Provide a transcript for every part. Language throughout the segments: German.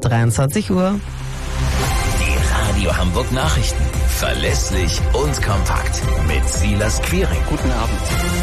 23 Uhr. Die Radio Hamburg Nachrichten. Verlässlich und kompakt. Mit Silas Quiring. Guten Abend.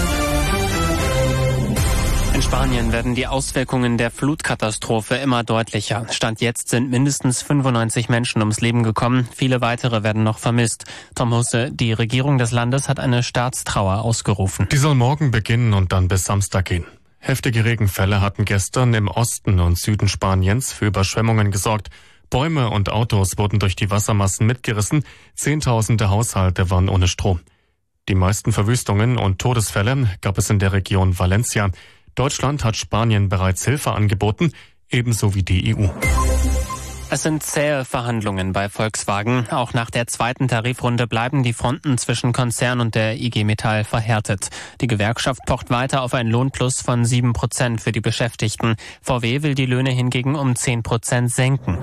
In Spanien werden die Auswirkungen der Flutkatastrophe immer deutlicher. Stand jetzt sind mindestens 95 Menschen ums Leben gekommen. Viele weitere werden noch vermisst. Tom Husse, die Regierung des Landes hat eine Staatstrauer ausgerufen. Die soll morgen beginnen und dann bis Samstag gehen. Heftige Regenfälle hatten gestern im Osten und Süden Spaniens für Überschwemmungen gesorgt. Bäume und Autos wurden durch die Wassermassen mitgerissen. Zehntausende Haushalte waren ohne Strom. Die meisten Verwüstungen und Todesfälle gab es in der Region Valencia. Deutschland hat Spanien bereits Hilfe angeboten, ebenso wie die EU. Es sind zähe Verhandlungen bei Volkswagen. Auch nach der zweiten Tarifrunde bleiben die Fronten zwischen Konzern und der IG Metall verhärtet. Die Gewerkschaft pocht weiter auf ein Lohnplus von 7% für die Beschäftigten. VW will die Löhne hingegen um 10% senken.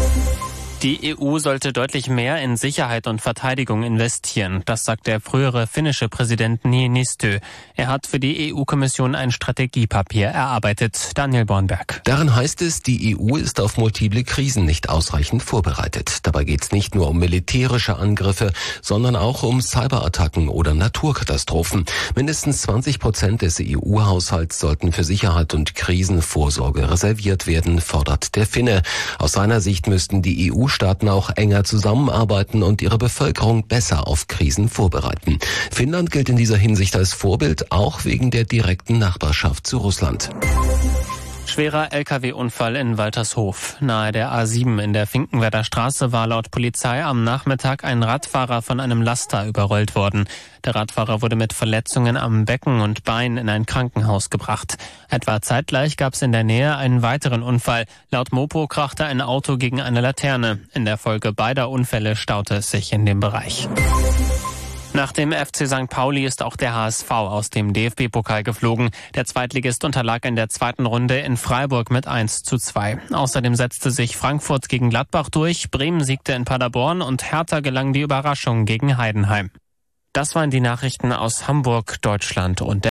Die EU sollte deutlich mehr in Sicherheit und Verteidigung investieren. Das sagt der frühere finnische Präsident Niinistö. Er hat für die EU-Kommission ein Strategiepapier erarbeitet. Daniel Bornberg. Darin heißt es, die EU ist auf multiple Krisen nicht ausreichend vorbereitet. Dabei geht es nicht nur um militärische Angriffe, sondern auch um Cyberattacken oder Naturkatastrophen. Mindestens 20% des EU-Haushalts sollten für Sicherheit und Krisenvorsorge reserviert werden, fordert der Finne. Aus seiner Sicht müssten die EU-Staaten auch enger zusammenarbeiten und ihre Bevölkerung besser auf Krisen vorbereiten. Finnland gilt in dieser Hinsicht als Vorbild, auch wegen der direkten Nachbarschaft zu Russland. Schwerer Lkw-Unfall in Waltershof. Nahe der A7 in der Finkenwerder Straße war laut Polizei am Nachmittag ein Radfahrer von einem Laster überrollt worden. Der Radfahrer wurde mit Verletzungen am Becken und Bein in ein Krankenhaus gebracht. Etwa zeitgleich gab es in der Nähe einen weiteren Unfall. Laut Mopo krachte ein Auto gegen eine Laterne. In der Folge beider Unfälle staute es sich in dem Bereich. Nach dem FC St. Pauli ist auch der HSV aus dem DFB-Pokal geflogen. Der Zweitligist unterlag in der zweiten Runde in Freiburg mit 1:2. Außerdem setzte sich Frankfurt gegen Gladbach durch, Bremen siegte in Paderborn und Hertha gelang die Überraschung gegen Heidenheim. Das waren die Nachrichten aus Hamburg, Deutschland und der